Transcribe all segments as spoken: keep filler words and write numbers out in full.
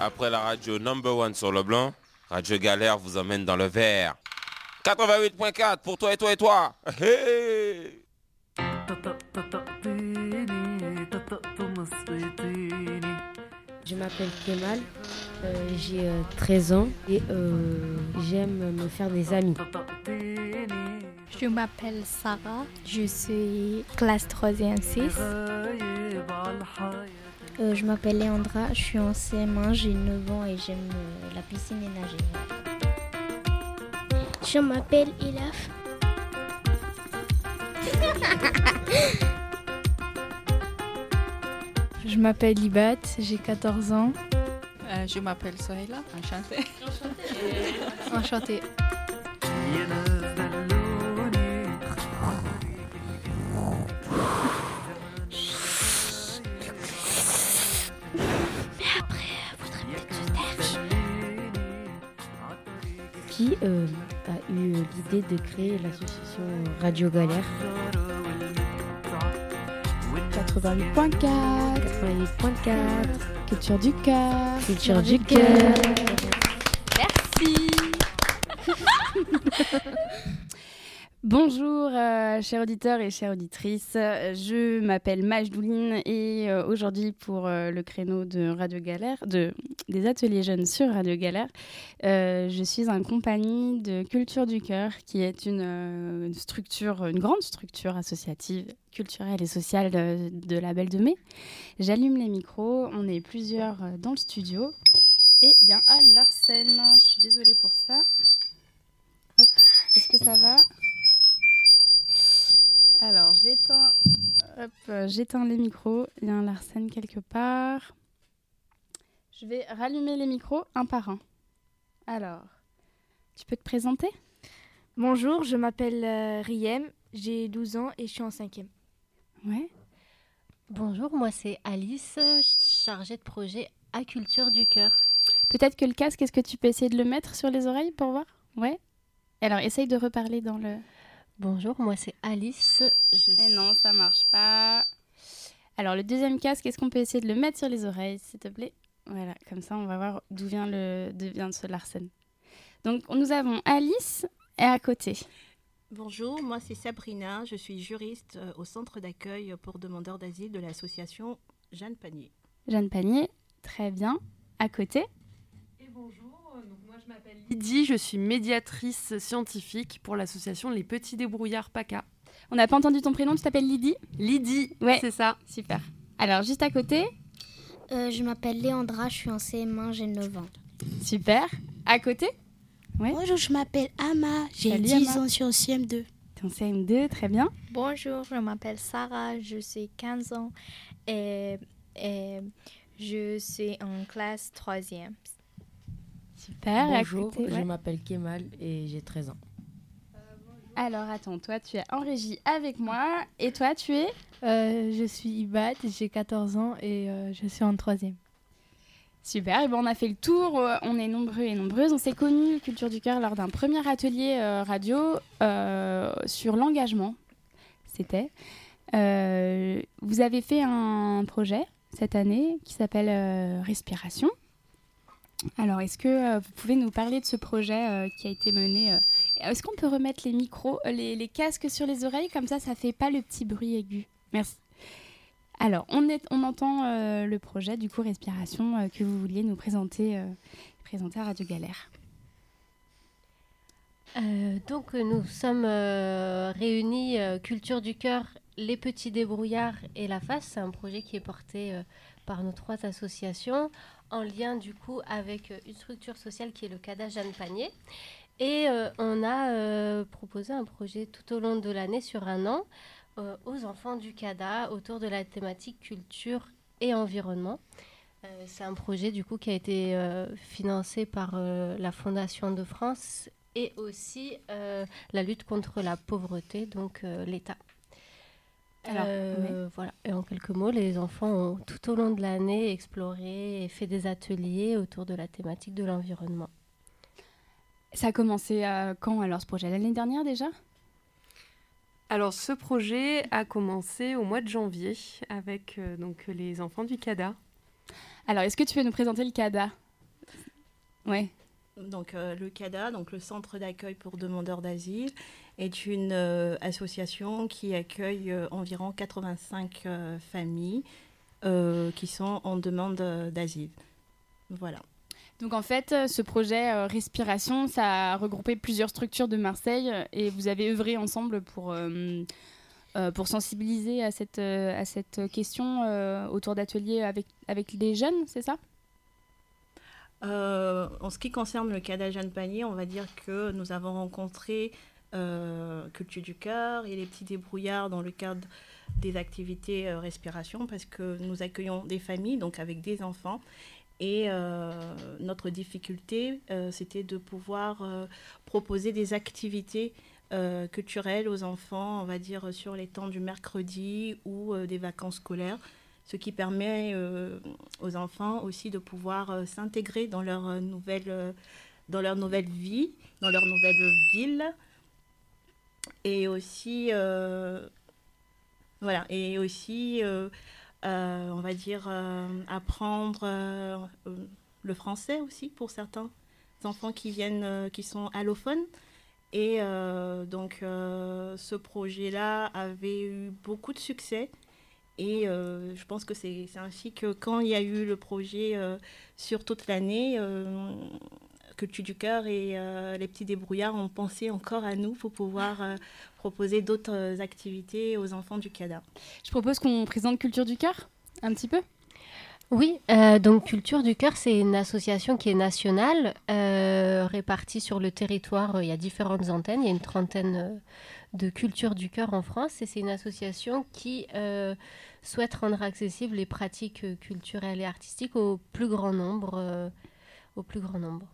Après la radio number one sur le blanc, Radio Galère vous emmène dans le vert. quatre-vingt-huit point quatre pour toi et toi et toi. Hey! Je m'appelle Kemal, euh, j'ai euh, treize ans et euh, j'aime me faire des amis. Je m'appelle Sarah, je suis classe troisième six. Euh, je m'appelle Léandra, je suis en C M un, j'ai neuf ans et j'aime euh, la piscine et nager. Je m'appelle Ilaf. Je m'appelle Ibat, j'ai quatorze ans. Euh, je m'appelle Sohaila, enchantée. Enchantée. Mais après, faudrait peut-être se taire. Qui euh, a eu l'idée de créer l'association Radio Galère? quatre-vingt-huit point quatre. quatre-vingt-huit point quatre. Culture du cœur. Culture du cœur. Merci. Bonjour, euh, chers auditeurs et chères auditrices. Je m'appelle Majdouline et euh, aujourd'hui, pour euh, le créneau de Radio Galère, de, des ateliers jeunes sur Radio Galère, euh, je suis en compagnie de Culture du Cœur, qui est une, euh, une structure, une grande structure associative, culturelle et sociale de, de la Belle de Mai. J'allume les micros, on est plusieurs euh, dans le studio. Et bien à leur scène, je suis désolée pour ça. Hop, est-ce que ça va ? Alors, j'éteins, hop, euh, j'éteins les micros. Il y a un Larsen quelque part. Je vais rallumer les micros un par un. Alors, tu peux te présenter ? Bonjour, je m'appelle euh, Riem, j'ai douze ans et je suis en cinquième. Ouais. Bonjour, moi c'est Alice, chargée de projet à Culture du Cœur. Peut-être que le casque, est-ce que tu peux essayer de le mettre sur les oreilles pour voir ? Ouais. Alors, essaye de reparler dans le... Bonjour, moi c'est Alice. Je Et non, ça marche pas. Alors, le deuxième casque, est-ce qu'on peut essayer de le mettre sur les oreilles, s'il te plaît ? Voilà, comme ça, on va voir d'où vient, le... d'où vient ce Larsen. Donc, nous avons Alice et à côté. Bonjour, moi c'est Sabrina, je suis juriste euh, au centre d'accueil pour demandeurs d'asile de l'association Jeanne Panier. Jeanne Panier, très bien. À côté. Et bonjour, donc moi je m'appelle Lydie, je suis médiatrice scientifique pour l'association Les Petits Débrouillards PACA. On n'a pas entendu ton prénom, tu t'appelles Lydie ? Lydie, ouais, c'est ça. Super. Alors, juste à côté. Euh, je m'appelle Léandra, je suis en C M un, j'ai neuf ans. Super. À côté. Ouais. Bonjour, je m'appelle Ama, j'ai Salut, dix Ama. ans, je suis en C M deux. T'es en C M deux, très bien. Bonjour, je m'appelle Sarah, je suis quinze ans et, et je suis en classe troisième. Super. Bonjour, côté, je ouais. m'appelle Kemal et j'ai treize ans. Alors, attends, toi, tu es en régie avec moi. Et toi, tu es euh, Je suis Ibat, j'ai quatorze ans et euh, je suis en troisième. Super, et ben on a fait le tour, on est nombreux et nombreuses. On s'est connus, Culture du Cœur, lors d'un premier atelier euh, radio euh, sur l'engagement. C'était. Euh, vous avez fait un projet cette année qui s'appelle euh, Respiration. Alors, est-ce que euh, vous pouvez nous parler de ce projet euh, qui a été mené euh, Est-ce qu'on peut remettre les micros, euh, les, les casques sur les oreilles, comme ça, ça ne fait pas le petit bruit aigu. Merci. Alors, on, est, on entend euh, le projet, du coup, Respiration, euh, que vous vouliez nous présenter, euh, présenter à Radio Galère. Euh, donc, nous sommes euh, réunis euh, Culture du Cœur, Les Petits Débrouillards et La Face. C'est un projet qui est porté euh, par nos trois associations, en lien, du coup, avec euh, une structure sociale qui est le CADA Jeanne Panier. Et euh, on a euh, proposé un projet tout au long de l'année, sur un an, Euh, aux enfants du CADA autour de la thématique culture et environnement. Euh, c'est un projet du coup qui a été euh, financé par euh, la Fondation de France et aussi euh, la lutte contre la pauvreté, donc euh, l'État. Alors, euh, oui. voilà. Et en quelques mots, les enfants ont tout au long de l'année exploré et fait des ateliers autour de la thématique de l'environnement. Ça a commencé euh, quand alors ce projet ? L'année dernière déjà ? Alors, ce projet a commencé au mois de janvier avec euh, donc, les enfants du CADA. Alors, est-ce que tu peux nous présenter le CADA ? Ouais. Donc euh, le CADA, donc le Centre d'accueil pour demandeurs d'asile, est une euh, association qui accueille euh, environ quatre-vingt-cinq euh, familles euh, qui sont en demande euh, d'asile. Voilà. Donc en fait, ce projet euh, Respiration, ça a regroupé plusieurs structures de Marseille et vous avez œuvré ensemble pour, euh, euh, pour sensibiliser à cette, euh, à cette question euh, autour d'ateliers avec, avec les jeunes, c'est ça ? Euh, en ce qui concerne le CADA Jeanne Panier, on va dire que nous avons rencontré euh, Culture du Cœur et les petits débrouillards dans le cadre des activités euh, respiration, parce que nous accueillons des familles, donc avec des enfants. Et euh, notre difficulté, euh, c'était de pouvoir euh, proposer des activités euh, culturelles aux enfants, on va dire sur les temps du mercredi ou euh, des vacances scolaires, ce qui permet euh, aux enfants aussi de pouvoir euh, s'intégrer dans leur, euh, nouvelle, euh, dans leur nouvelle vie, dans leur nouvelle ville. Et aussi, euh, voilà, et aussi euh, euh, on va dire, euh, apprendre euh, euh, le français aussi pour certains enfants qui viennent, euh, qui sont allophones. Et euh, donc, euh, ce projet-là avait eu beaucoup de succès. Et euh, je pense que c'est, c'est ainsi que quand il y a eu le projet euh, sur toute l'année, euh, Culture du Cœur et euh, les petits débrouillards ont pensé encore à nous pour pouvoir euh, proposer d'autres activités aux enfants du CADA. Je propose qu'on présente Culture du Cœur un petit peu. Oui, euh, donc Culture du Cœur, c'est une association qui est nationale, euh, répartie sur le territoire. Il y a différentes antennes, il y a une trentaine euh, de Culture du Cœur en France, et c'est une association qui euh, souhaite rendre accessibles les pratiques culturelles et artistiques au plus grand nombre. Euh, au plus grand nombre.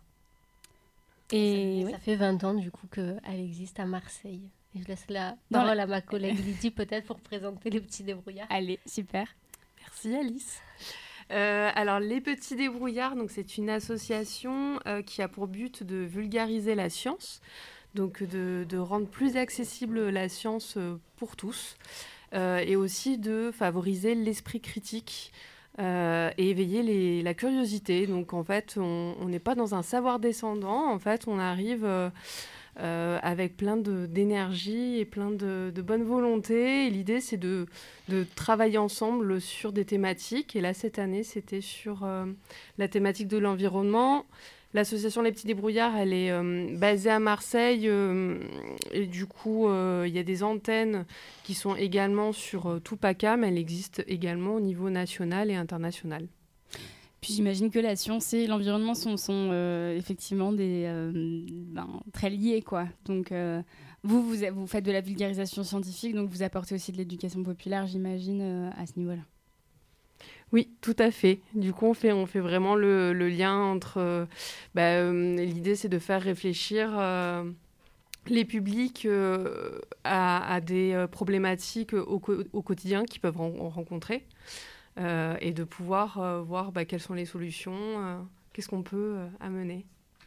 Et ça, oui. ça fait vingt ans du coup qu'elle existe à Marseille. Et je laisse la parole la... à ma collègue Lydie peut-être pour présenter les petits débrouillards. Allez, super. Merci Alice. Euh, alors les petits débrouillards, donc c'est une association euh, qui a pour but de vulgariser la science, donc de, de rendre plus accessible la science euh, pour tous, euh, et aussi de favoriser l'esprit critique euh, et éveiller les, la curiosité. Donc en fait, on n'est pas dans un savoir descendant, en fait on arrive euh, euh, avec plein de, d'énergie et plein de, de bonne volonté. Et l'idée c'est de, de travailler ensemble sur des thématiques. Et là cette année c'était sur euh, la thématique de l'environnement. L'association Les Petits Débrouillards, elle est euh, basée à Marseille euh, et du coup, euh, il y a des antennes qui sont également sur euh, tout PACA, mais elle existe également au niveau national et international. Puis j'imagine que la science et l'environnement sont, sont euh, effectivement des, euh, ben, très liés, quoi. Donc euh, vous, vous, vous faites de la vulgarisation scientifique, donc vous apportez aussi de l'éducation populaire, j'imagine, euh, à ce niveau-là. Oui, tout à fait. Du coup, on fait, on fait vraiment le, le lien entre... Euh, bah, euh, l'idée, c'est de faire réfléchir euh, les publics euh, à, à des euh, problématiques au, co- au quotidien qu'ils peuvent ren- rencontrer euh, et de pouvoir euh, voir bah, quelles sont les solutions, euh, qu'est-ce qu'on peut euh, amener.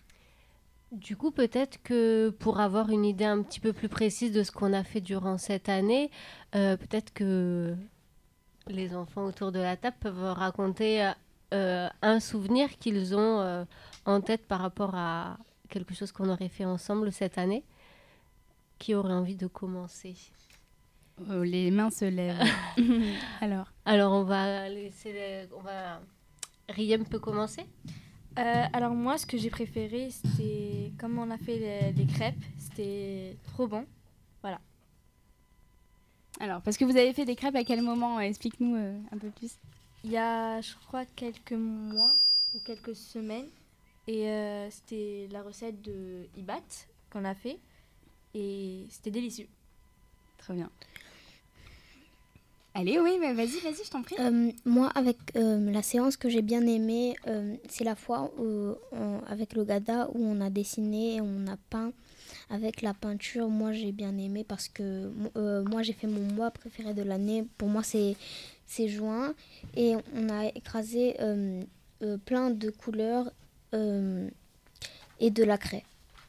Du coup, peut-être que pour avoir une idée un petit peu plus précise de ce qu'on a fait durant cette année, euh, peut-être que... les enfants autour de la table peuvent raconter euh, un souvenir qu'ils ont euh, en tête par rapport à quelque chose qu'on aurait fait ensemble cette année. Qui aurait envie de commencer ? Oh, les mains se lèvent. Alors, alors on va laisser, les... on va. Riem peut commencer. Euh, alors moi, ce que j'ai préféré, c'était comme on a fait les, les crêpes, c'était trop bon. Voilà. Alors, parce que vous avez fait des crêpes à quel moment ? Explique-nous euh, un peu plus. Il y a, je crois, quelques mois ou quelques semaines. Et euh, c'était la recette de Ibat qu'on a fait. Et c'était délicieux. Très bien. Allez, oui, bah, vas-y, vas-y, je t'en prie. Euh, moi, avec euh, la séance que j'ai bien aimée, euh, c'est la fois où, on, avec le Gada où on a dessiné et on a peint. Avec la peinture, moi j'ai bien aimé parce que euh, moi j'ai fait mon mois préféré de l'année. Pour moi c'est, c'est juin et on a écrasé euh, euh, plein de couleurs euh, et de la craie.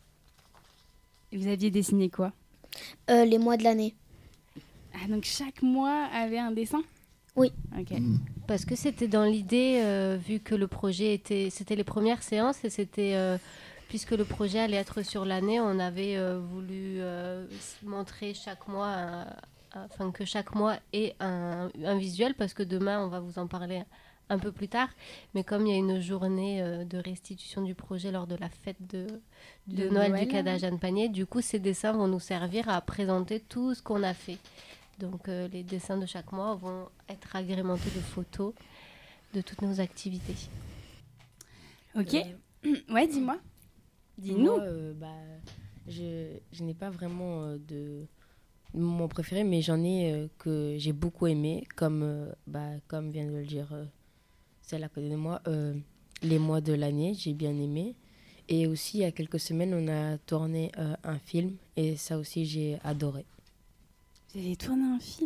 Et vous aviez dessiné quoi ? euh, Les mois de l'année. Ah, donc chaque mois avait un dessin ? Oui. Ok. Mmh. Parce que c'était dans l'idée, euh, vu que le projet était... C'était les premières séances et c'était... Euh, puisque le projet allait être sur l'année, on avait euh, voulu euh, montrer chaque mois... Un, Enfin, que chaque mois ait un, un visuel, parce que demain, on va vous en parler un peu plus tard. Mais comme il y a une journée euh, de restitution du projet lors de la fête de, de, de Noël, Noël du Cada Jeanne Panier, du coup, ces dessins vont nous servir à présenter tout ce qu'on a fait. Donc, euh, les dessins de chaque mois vont être agrémentés de photos de toutes nos activités. Ok. Euh, ouais, dis-moi. Dis-nous. Euh, bah, je, je n'ai pas vraiment euh, de... mon préféré, mais j'en ai euh, que j'ai beaucoup aimé, comme, euh, bah, comme vient de le dire euh, celle à côté de moi, euh, les mois de l'année, j'ai bien aimé. Et aussi, il y a quelques semaines, on a tourné euh, un film, et ça aussi, j'ai adoré. Vous avez tourné un film ?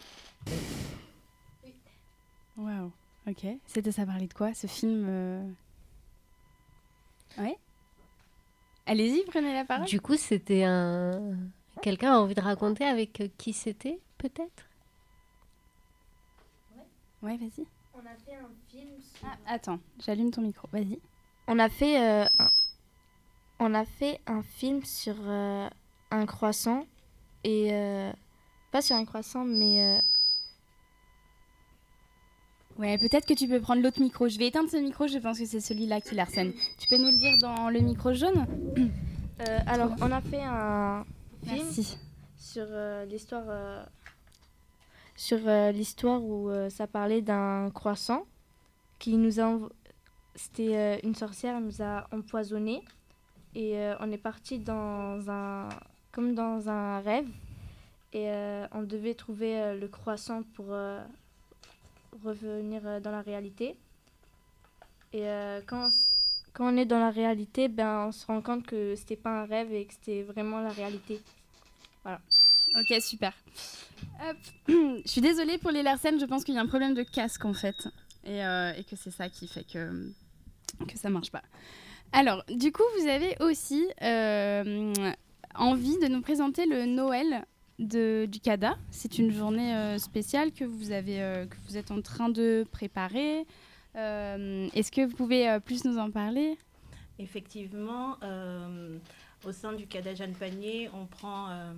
Oui. Waouh, ok. C'était ça parlait de quoi, ce film euh... Ouais. Allez-y, prenez la parole. Du coup, c'était un... Quelqu'un a envie de raconter avec qui c'était, peut-être ? Ouais, ouais, vas-y. On a fait un film sur... Ah, attends, j'allume ton micro, vas-y. On a fait, euh, un... On a fait un film sur euh, un croissant. Et... Euh... Pas sur un croissant, mais... Euh... Ouais, peut-être que tu peux prendre l'autre micro. Je vais éteindre ce micro, je pense que c'est celui-là qui l'arsène. Tu peux nous le dire dans le micro jaune ? euh, Alors, on a fait un... film Merci. sur euh, l'histoire euh, sur euh, l'histoire où euh, ça parlait d'un croissant qui nous a env... c'était euh, une sorcière, elle nous a empoisonné et euh, on est parti dans un comme dans un rêve et euh, on devait trouver euh, le croissant pour euh, revenir euh, dans la réalité et euh, quand on s... Quand on est dans la réalité, ben, on se rend compte que c'était pas un rêve et que c'était vraiment la réalité. Voilà. Ok, super. Hop. Je suis désolée pour les Larsen, je pense qu'il y a un problème de casque en fait. Et, euh, et que c'est ça qui fait que, que ça marche pas. Alors, du coup, vous avez aussi euh, envie de nous présenter le Noël de, du Cada. C'est une journée euh, spéciale que vous, avez, euh, que vous êtes en train de préparer. Euh, est-ce que vous pouvez euh, plus nous en parler ? Effectivement, euh, au sein du Cada Jeanne Panier, on prend... Euh...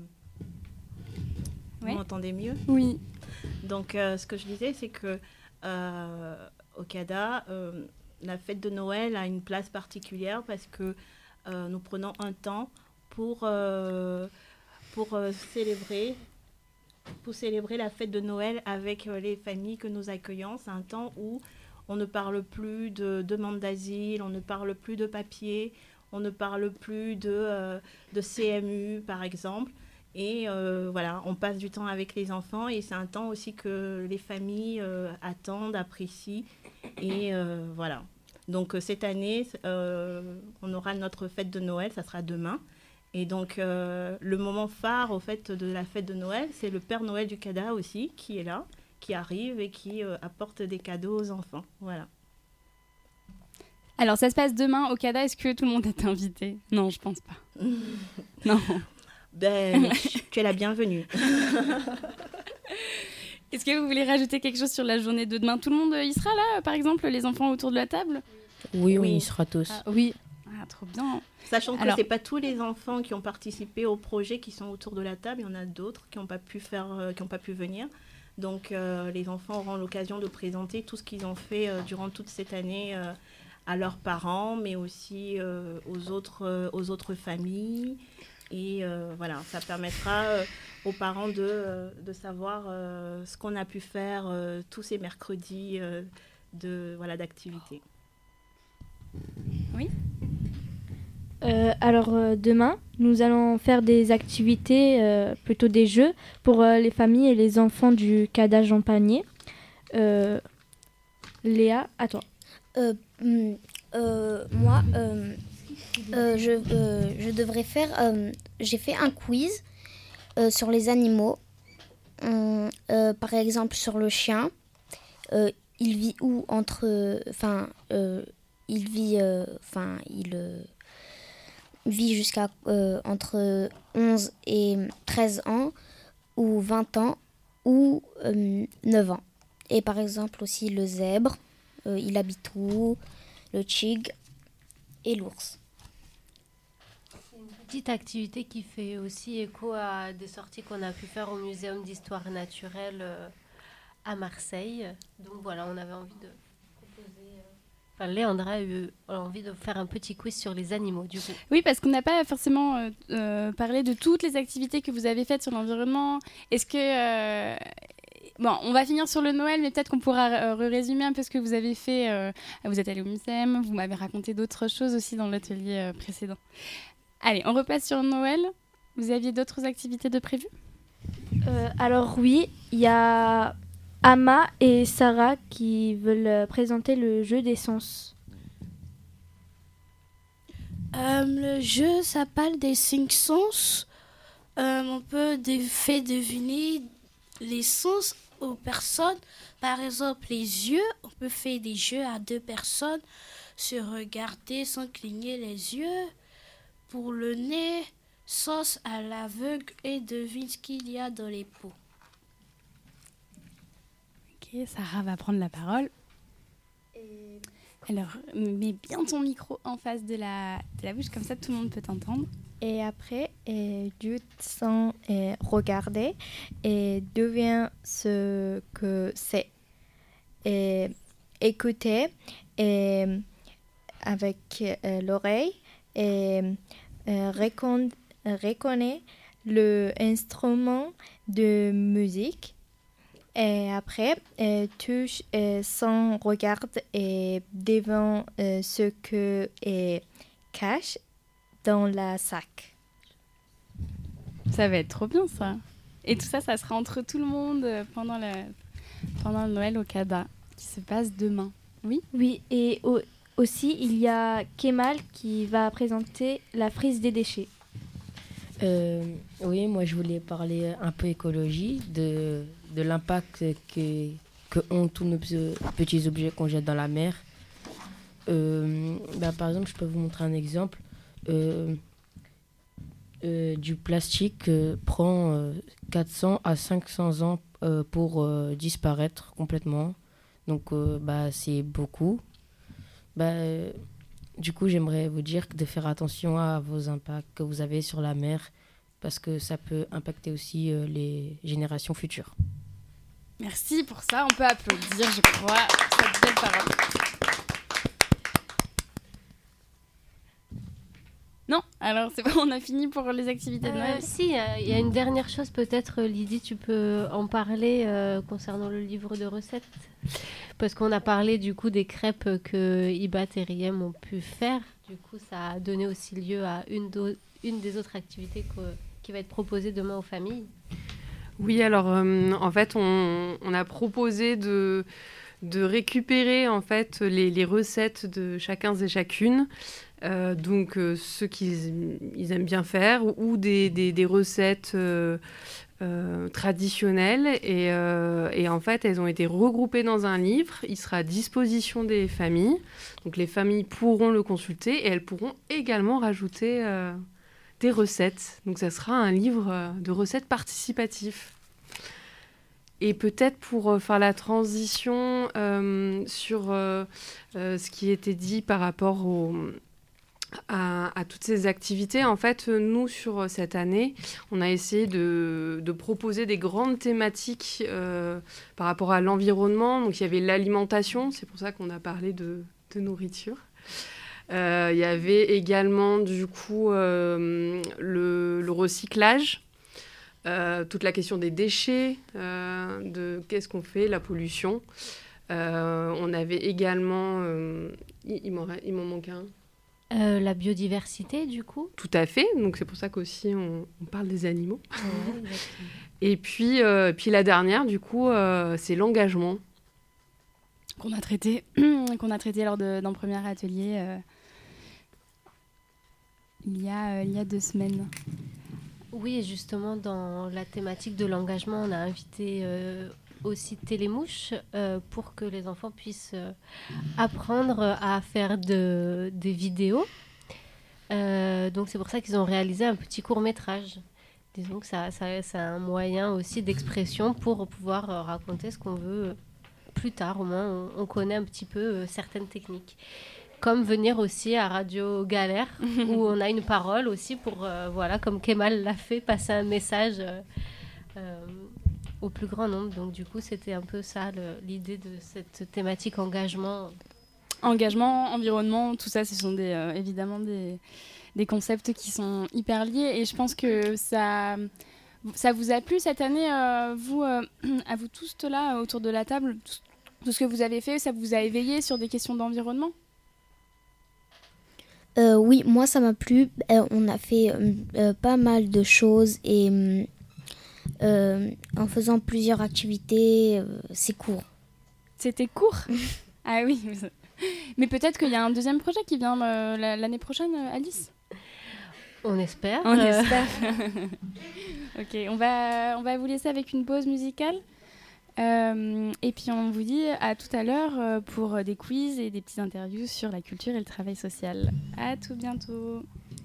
Ouais. Vous m'entendez mieux ? Oui. Donc, euh, ce que je disais, c'est que euh, au Cada, euh, la fête de Noël a une place particulière parce que euh, nous prenons un temps pour, euh, pour euh, célébrer... pour célébrer la fête de Noël avec euh, les familles que nous accueillons. C'est un temps où on ne parle plus de demande d'asile, on ne parle plus de papier, on ne parle plus de, euh, de C M U, par exemple. Et euh, voilà, on passe du temps avec les enfants et c'est un temps aussi que les familles euh, attendent, apprécient. Et euh, voilà. Donc cette année, euh, on aura notre fête de Noël, ça sera demain. Et donc euh, le moment phare au fait, de la fête de Noël, c'est le Père Noël du Cada aussi qui est là, qui arrive et qui euh, apporte des cadeaux aux enfants. Voilà. Alors, ça se passe demain au Cada. Est-ce que tout le monde est invité ? Non, je pense pas. Non. Ben, tu es la bienvenue. Est-ce que vous voulez rajouter quelque chose sur la journée de demain ? Tout le monde y sera là, par exemple, les enfants autour de la table ? Oui, oui. on y sera tous. Ah, oui. Ah, trop bien. Sachant que Alors... ce n'est pas tous les enfants qui ont participé au projet qui sont autour de la table. Il y en a d'autres qui n'ont pas pu faire, euh, qui n'ont pas pu venir. Donc, euh, les enfants auront l'occasion de présenter tout ce qu'ils ont fait euh, durant toute cette année euh, à leurs parents, mais aussi euh, aux, autres, euh, aux autres familles. Et euh, voilà, ça permettra euh, aux parents de, euh, de savoir euh, ce qu'on a pu faire euh, tous ces mercredis euh, de, voilà, d'activité. Oui. Euh, alors euh, demain, nous allons faire des activités, euh, plutôt des jeux, pour euh, les familles et les enfants du Cada Jeanne Panier. Euh, Léa, à toi. Euh, euh, moi, euh, euh, je, euh, je devrais faire... Euh, j'ai fait un quiz euh, sur les animaux. Euh, euh, par exemple, sur le chien. Euh, il vit où entre... Enfin, euh, il vit... Enfin, il... Euh, vit jusqu'à euh, entre onze et treize ans, ou vingt ans, ou euh, neuf ans. Et par exemple aussi le zèbre, euh, il habite où, le tigre et l'ours. Petite activité qui fait aussi écho à des sorties qu'on a pu faire au Muséum d'histoire naturelle euh, à Marseille. Donc voilà, on avait envie de proposer... Euh... Enfin, Léandra a eu envie de faire un petit quiz sur les animaux, du coup. Oui, parce qu'on n'a pas forcément euh, euh, parlé de toutes les activités que vous avez faites sur l'environnement. Est-ce que... Euh... Bon, on va finir sur le Noël, mais peut-être qu'on pourra euh, résumer un peu ce que vous avez fait. Euh... Vous êtes allé au Muséum, vous m'avez raconté d'autres choses aussi dans l'atelier euh, précédent. Allez, on repasse sur Noël. Vous aviez d'autres activités de prévues ? euh, Alors oui, il y a Ama et Sarah qui veulent présenter le jeu des sens. Euh, le jeu s'appelle des cinq sens. Euh, on peut de- faire deviner les sens aux personnes. Par exemple, les yeux. On peut faire des jeux à deux personnes, se regarder sans cligner les yeux. Pour le nez, sens à l'aveugle et devine ce qu'il y a dans les pots. Ok, Sarah va prendre la parole. Et... Alors, mets bien ton micro en face de la, de la bouche, comme ça tout le monde peut t'entendre. Et après, et Dieu sans et regarder et devient ce que c'est. Et écouter et avec euh, l'oreille et euh, recon- reconnaît l'instrument de musique. Et après, euh, touche euh, son regard et devant euh, ce que est cache dans la sac. Ça va être trop bien, ça. Et tout ça, ça sera entre tout le monde euh, pendant, la, pendant le Noël au CADA, qui se passe demain. Oui ? Oui, et au- aussi, il y a Kemal qui va présenter la frise des déchets. Euh, oui, moi je voulais parler un peu écologie, de, de l'impact que, que ont tous nos pe- petits objets qu'on jette dans la mer. Euh, bah, par exemple, je peux vous montrer un exemple. Euh, euh, du plastique euh, prend euh, quatre cents à cinq cents ans euh, pour euh, disparaître complètement. Donc euh, bah, c'est beaucoup. Bah, euh, du coup, j'aimerais vous dire de faire attention à vos impacts que vous avez sur la mer parce que ça peut impacter aussi euh, les générations futures. Merci pour ça. On peut applaudir, je crois, cette belle parole. Non, alors c'est bon, on a fini pour les activités de Euh, Noël. si, il y, a- il y a une dernière chose peut-être, Lydie, tu peux en parler euh, concernant le livre de recettes. Parce qu'on a parlé du coup des crêpes que Ibat et Riem ont pu faire. Du coup, ça a donné aussi lieu à une, d'au- une des autres activités que- qui va être proposée demain aux familles. Oui, alors euh, en fait, on, on a proposé de, de récupérer en fait les, les recettes de chacun et chacune. Euh, donc euh, ceux qu'ils ils aiment bien faire ou des, des, des recettes euh, euh, traditionnelles et, euh, et en fait elles ont été regroupées dans un livre. Il sera à disposition des familles, donc les familles pourront le consulter et elles pourront également rajouter euh, des recettes. Donc ça sera un livre euh, de recettes participatif. Et peut-être pour euh, faire la transition euh, sur euh, euh, ce qui était dit par rapport au À, à toutes ces activités. En fait, nous, sur cette année, on a essayé de, de proposer des grandes thématiques euh, par rapport à l'environnement. Donc, il y avait l'alimentation, c'est pour ça qu'on a parlé de, de nourriture. Euh, il y avait également, du coup, euh, le, le recyclage, euh, toute la question des déchets, euh, de qu'est-ce qu'on fait, la pollution. Euh, on avait également... Euh, il, il m'en, il m'en manque un. Euh, la biodiversité, du coup. Tout à fait. Donc, c'est pour ça qu'aussi, on, on parle des animaux. Ouais, exactement. Et puis, euh, puis, la dernière, du coup, euh, c'est l'engagement. Qu'on a traité, qu'on a traité lors de, d'un premier atelier euh, il, y a, euh, il y a deux semaines. Oui, et justement, dans la thématique de l'engagement, on a invité euh, aussi Télémouche euh, pour que les enfants puissent euh, apprendre à faire de, des vidéos. Euh, donc, c'est pour ça qu'ils ont réalisé un petit court-métrage. Disons que ça, ça, c'est un moyen aussi d'expression pour pouvoir euh, raconter ce qu'on veut plus tard, au moins, on, on connaît un petit peu euh, certaines techniques. Comme venir aussi à Radio Galère, où on a une parole aussi pour, euh, voilà, comme Kemal l'a fait, passer un message euh, euh, au plus grand nombre. Donc du coup, c'était un peu ça le, l'idée de cette thématique engagement. Engagement, environnement, tout ça, ce sont des, euh, évidemment des, des concepts qui sont hyper liés. Et je pense que ça, ça vous a plu cette année, euh, vous, euh, à vous tous là, autour de la table, tout, tout ce que vous avez fait, ça vous a éveillé sur des questions d'environnement ? Euh, oui, moi ça m'a plu. Euh, on a fait euh, pas mal de choses et euh, en faisant plusieurs activités, euh, c'est court. C'était court ? Ah oui. Mais peut-être qu'il y a un deuxième projet qui vient euh, l'année prochaine, Alice ? On espère. On euh... espère. Ok, on va, on va vous laisser avec une pause musicale. Euh, et puis on vous dit à tout à l'heure euh, pour des quiz et des petites interviews sur la culture et le travail social. À tout bientôt.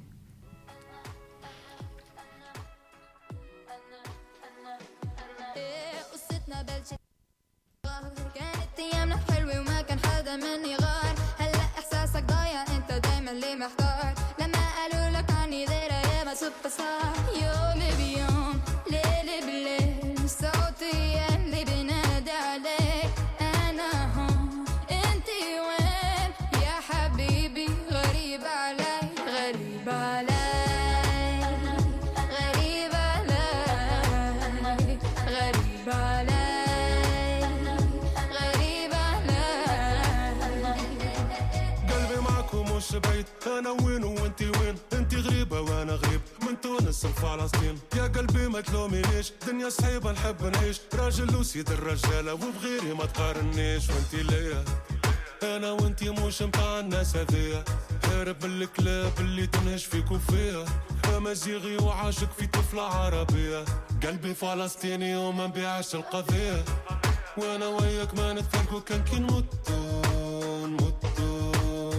أنا وين وأنتي وين أنتي غريبة وأنا غريب من تونس لفلسطين يا قلبي ما تلومينيش دنيا صعيبة نحب نعيش راجل وسيد الرجالة وبغيري ما تقارنيش وأنتي ليا أنا وأنتي موش متاع الناس هذيا هارب من الكلاب اللي تنهش فيك وفيها أمازيغي وعاشق في طفلة عربية قلبي فلسطيني وما نبيعش القضية وأنا وياك ما نتفرقوا كان كي نموتو نموتو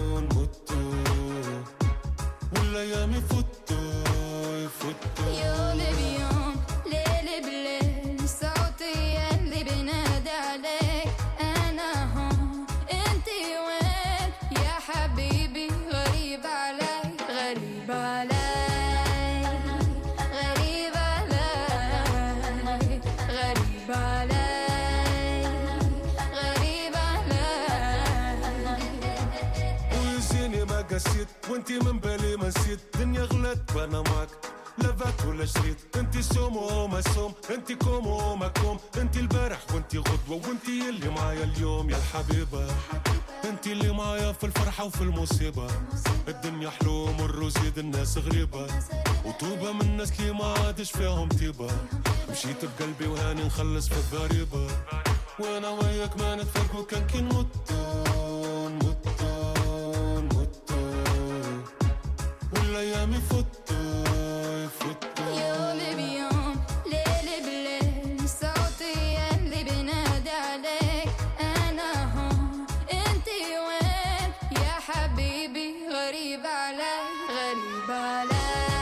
الأيام يفوتوا يفوتوا يوم بيوم ليل بليل صوتي اللي بينادي عليك أنا هون أنتي وين يا حبيبي غريب علي غريب علي غريب علي غريب علي غريب علي ويزيني ما قسيت وانتي من بالي ما نسيت دنيا غلط وانا معك لا فات ولا شريت انتي سوم وما سوم انتي كوم وما كوم انتي البارح وانتي غدوة وانتي اللي معايا اليوم يا الحبيبة انتي اللي معايا في الفرحة وفي المصيبة الدنيا حلو مر وزيد الناس غريبة وطوبة من الناس اللي ما عادش فيهم طيبة مشيت بقلبي وهاني نخلص في الضريبة وانا وياك ما نتفرقوا كان كي نموتو نموتو الأيام يفوتوا يفوتوا يوم بيوم ليل بليل صوتي اللي بينادي عليك أنا هون أنتي وين يا حبيبي غريب علي غريب علي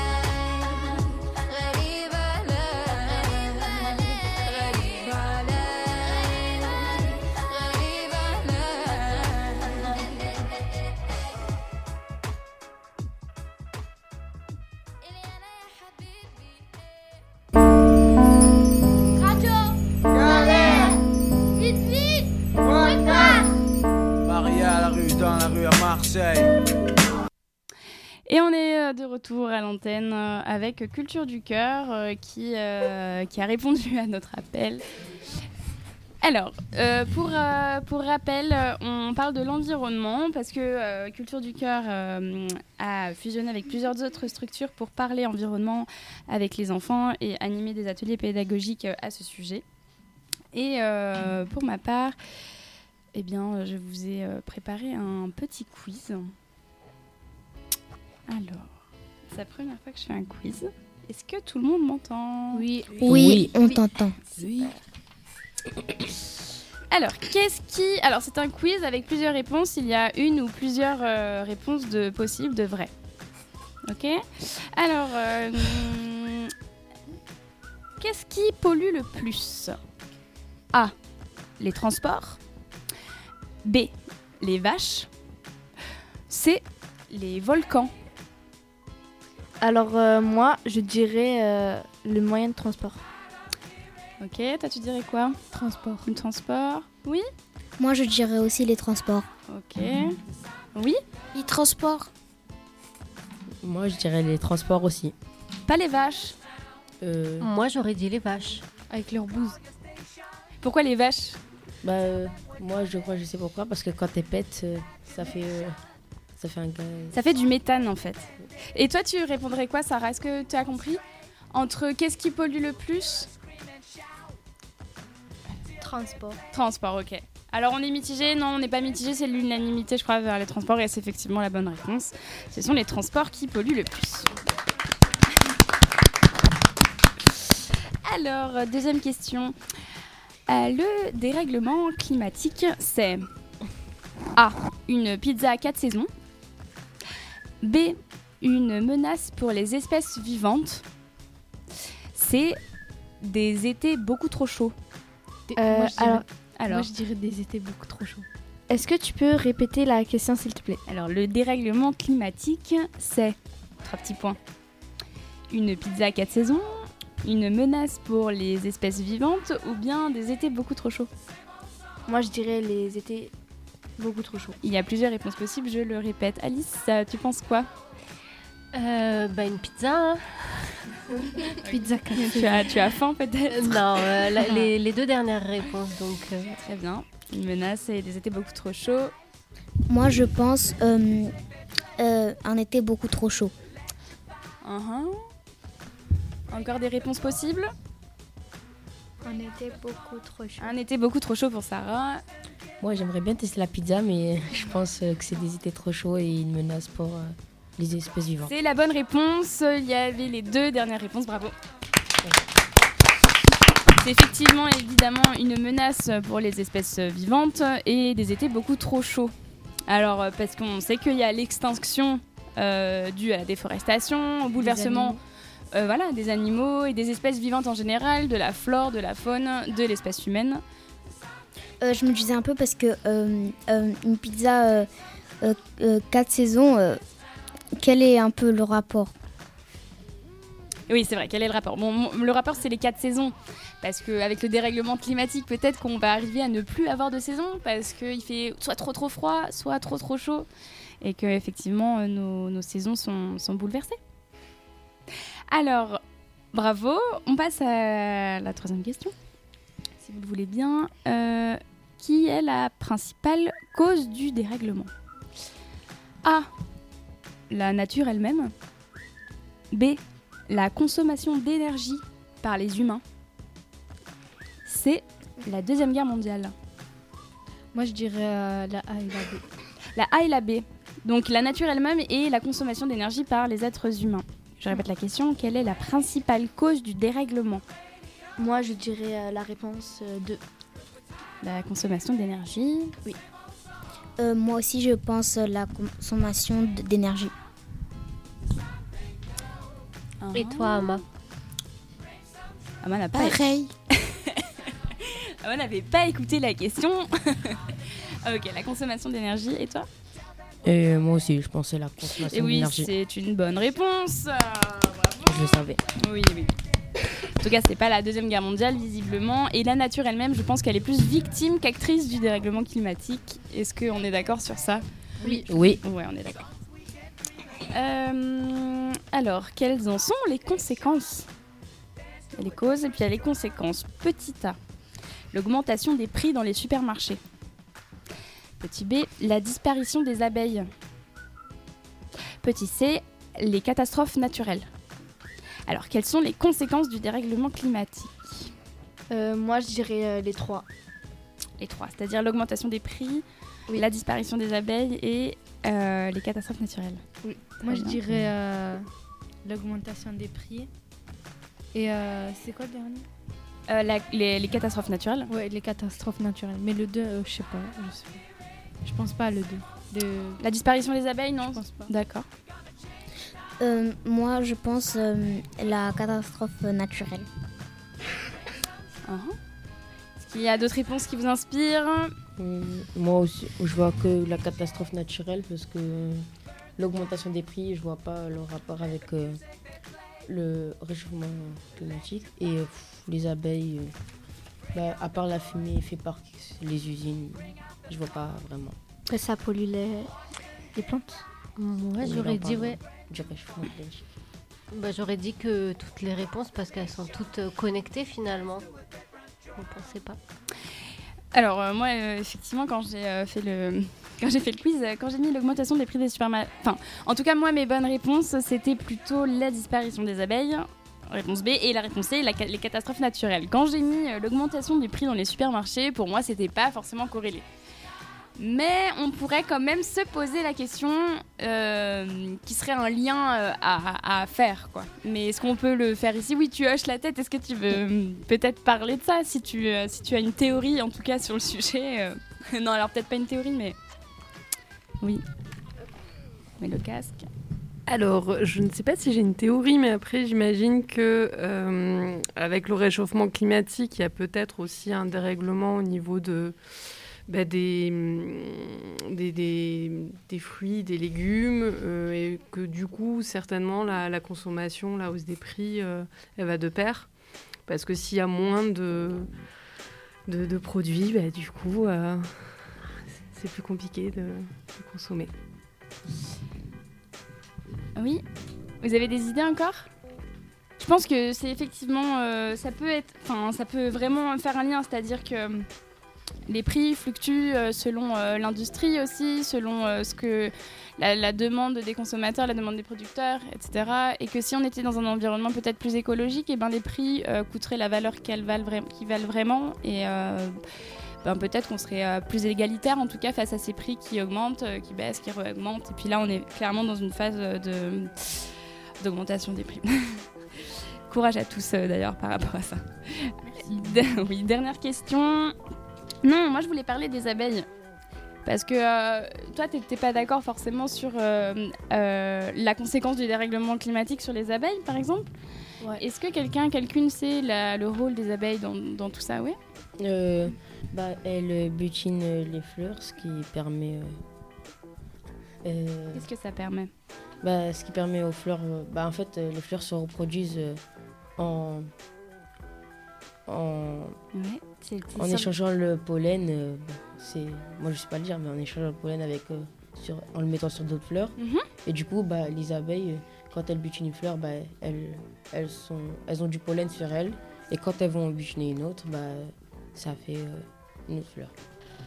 غريب علي غريب علي غريب علي Dans la rue à Marseille. Et on est de retour à l'antenne avec Culture du Cœur euh, qui, euh, qui a répondu à notre appel. Alors, euh, pour, euh, pour rappel, on parle de l'environnement parce que euh, Culture du Cœur euh, a fusionné avec plusieurs autres structures pour parler environnement avec les enfants et animer des ateliers pédagogiques à ce sujet. Et euh, pour ma part, eh bien, je vous ai euh, préparé un petit quiz. Alors, c'est la première fois que je fais un quiz. Est-ce que tout le monde m'entend ? Oui. Oui, oui, on t'entend. Oui. Alors, qu'est-ce qui... Alors, c'est un quiz avec plusieurs réponses. Il y a une ou plusieurs euh, réponses de possibles, de vraies. Ok ? Alors, euh, qu'est-ce qui pollue le plus ? A. Les transports. B, les vaches. C, les volcans. Alors euh, moi, je dirais euh, le moyen de transport. Ok, toi tu dirais quoi? Transport. Le transport. Oui. Moi, je dirais aussi les transports. Ok. Oui. Les transports. Moi, je dirais les transports aussi. Pas les vaches. Euh, Moi, j'aurais dit les vaches. Avec leur bouse. Pourquoi les vaches? bah, euh, moi, je crois, je sais pourquoi, parce que quand t'es pète, euh, ça fait, euh, ça fait un gaz. Ça fait du méthane en fait. Et toi, tu répondrais quoi, Sarah? Est-ce que tu as compris? Entre qu'est-ce qui pollue le plus? Transport. Transport, ok. Alors on est mitigé? Non, on n'est pas mitigé, c'est l'unanimité, je crois, vers les transports, et c'est effectivement la bonne réponse. Ce sont les transports qui polluent le plus. Alors, euh, deuxième question. Euh, le dérèglement climatique, c'est A. Une pizza à quatre saisons. B. Une menace pour les espèces vivantes. C. Des étés beaucoup trop chauds. Euh, Moi, je dirais- alors, alors, moi, je dirais des étés beaucoup trop chauds. Est-ce que tu peux répéter la question, s'il te plaît? Alors, le dérèglement climatique, c'est trois petits points. Une pizza à quatre saisons, une menace pour les espèces vivantes ou bien des étés beaucoup trop chauds. Moi, je dirais les étés beaucoup trop chauds. Il y a plusieurs réponses possibles, je le répète. Alice, euh, tu penses quoi? Euh, bah, une pizza. Hein. Pizza tu, as, tu as faim peut-être? Non, euh, la- les, les deux dernières réponses, donc... euh, Très bien. Une menace et des étés beaucoup trop chauds. Moi, je pense euh, euh, un été beaucoup trop chaud. Uh-huh. Encore des réponses possibles? On était beaucoup trop chaud. Un été beaucoup trop chaud pour Sarah. Moi, j'aimerais bien tester la pizza, mais je pense euh, que c'est des étés trop chauds et une menace pour euh, les espèces vivantes. C'est la bonne réponse. Il y avait les deux dernières réponses. Bravo. C'est effectivement, évidemment, une menace pour les espèces vivantes et des étés beaucoup trop chauds. Alors, euh, parce qu'on sait qu'il y a l'extinction euh, due à la déforestation, au bouleversement euh, voilà, des animaux et des espèces vivantes en général, de la flore, de la faune, de l'espèce humaine. Euh, je me disais un peu parce que euh, euh, une pizza euh, euh, euh, quatre saisons, euh, quel est un peu le rapport? Oui, c'est vrai, quel est le rapport? Bon, mon- le rapport, c'est les quatre saisons. Parce qu'avec le dérèglement climatique, peut-être qu'on va arriver à ne plus avoir de saison parce qu'il fait soit trop trop froid, soit trop trop chaud. Et que effectivement, euh, nos, nos saisons sont, sont bouleversées. Alors, bravo. On passe à la troisième question. Si vous le voulez bien. Euh, qui est la principale cause du dérèglement? A. La nature elle-même. B. La consommation d'énergie par les humains. C. La Deuxième Guerre mondiale. Moi, je dirais euh, la A et la B. La A et la B. Donc la nature elle-même et la consommation d'énergie par les êtres humains. Je répète la question, quelle est la principale cause du dérèglement? Moi, je dirais euh, la réponse euh, deux. La consommation d'énergie. Oui. Euh, moi aussi, je pense euh, la consommation d- d'énergie. Et toi, Ama? Ama n'a pas... Pareil. Ama n'avait pas écouté la question. Ok, la consommation d'énergie. Et toi? Et moi aussi, je pensais la consommation Et oui, d'énergie. c'est une bonne réponse. Ah, bravo. Je le savais. Oui, oui. En tout cas, c'est pas la Deuxième Guerre mondiale, visiblement. Et la nature elle-même, je pense qu'elle est plus victime qu'actrice du dérèglement climatique. Est-ce qu'on est d'accord sur ça? Oui. Oui. Ouais, on est d'accord. Euh, alors, quelles en sont les conséquences? Il y a les causes et puis il y a les conséquences. Petit A, l'augmentation des prix dans les supermarchés. Petit B, la disparition des abeilles. Petit C, les catastrophes naturelles. Alors, quelles sont les conséquences du dérèglement climatique? Euh, moi, je dirais euh, les trois. Les trois, c'est-à-dire l'augmentation des prix, Oui. la disparition des abeilles et euh, les catastrophes naturelles. Oui. Très Moi, je bien. dirais euh, l'augmentation des prix. Et euh, c'est quoi le dernier? Euh, la- les, les catastrophes naturelles. Ouais, les catastrophes naturelles. Mais le deux, euh, je sais pas. Je, sais pas. Je pense pas à le deux. Le... La disparition des abeilles, non? Je pense pas. D'accord. Euh, moi, je pense euh, la catastrophe naturelle. Uh-huh. Est-ce qu'il y a d'autres réponses qui vous inspirent? Hum, Moi aussi, je vois que la catastrophe naturelle parce que l'augmentation des prix, je vois pas le rapport avec euh, le réchauffement climatique. Et euh, pff, les abeilles, euh, bah, à part la fumée fait par les usines, je vois pas vraiment. Après, ça pollue les, les plantes. Ouais, Oui, j'aurais on dit, parle ouais. Du réchauffement climatique. Bah, j'aurais dit que toutes les réponses, parce qu'elles sont toutes euh, connectées finalement. Vous ne pensez pas? Alors euh, moi, euh, effectivement, quand j'ai euh, fait le quand j'ai fait le quiz, euh, quand j'ai mis l'augmentation des prix des supermarchés, enfin, en tout cas moi, mes bonnes réponses, c'était plutôt la disparition des abeilles. Réponse B, et la réponse C, la ca- les catastrophes naturelles. Quand j'ai mis euh, l'augmentation des prix dans les supermarchés, pour moi, c'était pas forcément corrélé. Mais on pourrait quand même se poser la question euh, qui serait un lien euh, à, à faire, quoi. Mais est-ce qu'on peut le faire ici? Oui, tu hoches la tête. Est-ce que tu veux euh, peut-être parler de ça si tu, euh, si tu as une théorie, en tout cas, sur le sujet euh. Non, alors peut-être pas une théorie, mais... Oui. Mais le casque... Alors, je ne sais pas si j'ai une théorie, mais après, j'imagine que euh, avec le réchauffement climatique, il y a peut-être aussi un dérèglement au niveau de, bah, des, des, des, des fruits, des légumes, euh, et que du coup, certainement, la, la consommation, la hausse des prix, euh, elle va de pair. Parce que s'il y a moins de, de, de produits, bah, du coup, euh, c'est plus compliqué de, de consommer. Oui. Vous avez des idées encore? Je pense que c'est effectivement, euh, ça peut être, enfin, ça peut vraiment faire un lien, c'est-à-dire que euh, les prix fluctuent euh, selon euh, l'industrie aussi, selon euh, ce que la, la demande des consommateurs, la demande des producteurs, et cetera. Et que si on était dans un environnement peut-être plus écologique, et ben les prix euh, coûteraient la valeur qu'elles valent, vra- qu'ils valent vraiment, et euh, ben, peut-être qu'on serait euh, plus égalitaire en tout cas face à ces prix qui augmentent, euh, qui baissent, qui augmentent. Et puis là, on est clairement dans une phase de, d'augmentation des prix. Courage à tous euh, d'ailleurs par rapport à ça. De- oui, dernière question. Non, moi je voulais parler des abeilles. Parce que euh, toi, t'étais pas d'accord forcément sur euh, euh, la conséquence du dérèglement climatique sur les abeilles, par exemple. Ouais. Est-ce que quelqu'un, quelqu'une sait la- le rôle des abeilles dans, dans tout ça, oui? Euh, bah, elle butine euh, les fleurs, ce qui permet. euh, euh, Qu'est-ce que ça permet? Bah, ce qui permet aux fleurs. euh, bah, en fait, euh, les fleurs se reproduisent euh, en. En, Ouais, c'est- c'est en ça. échangeant le pollen. euh, bah, c'est, moi, je sais pas le dire, mais en échangeant le pollen avec, euh, sur, en le mettant sur d'autres fleurs. Mhm. Et du coup, bah, les abeilles, euh, quand elles butinent une fleur, bah, elles, elles, sont, elles ont du pollen sur elles. Et quand elles vont butiner une autre, bah, ça fait euh, une autre fleur.